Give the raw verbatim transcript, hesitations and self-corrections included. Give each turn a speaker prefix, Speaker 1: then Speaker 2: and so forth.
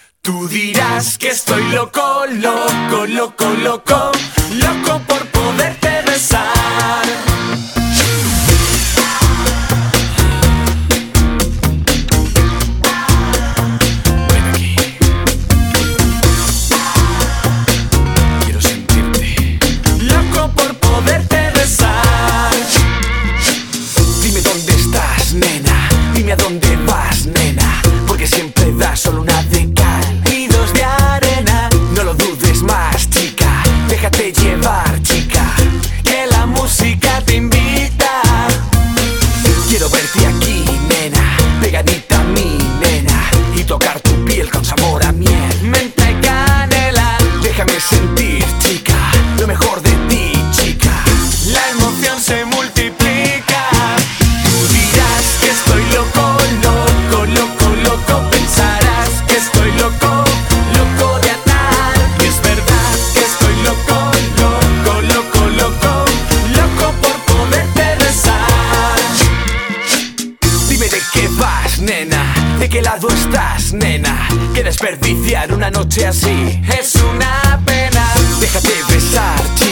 Speaker 1: Tú dirás que estoy loco, loco, loco, loco, loco por poderte besar. Dime a dónde vas, nena, porque siempre das solo una de cal y dos de arena. No lo dudes más, chica, déjate llevar, chica, que la música te invita. Quiero verte aquí, nena, pegadita a mí, nena, y tocar tu piel con sabor a miel, menta y canela. Déjame sentir, chica, lo mejor de ti, chica. La emoción se multiplica. Nena, ¿de qué lado estás, nena? Que desperdiciar una noche así es una pena. Déjate besar, chica.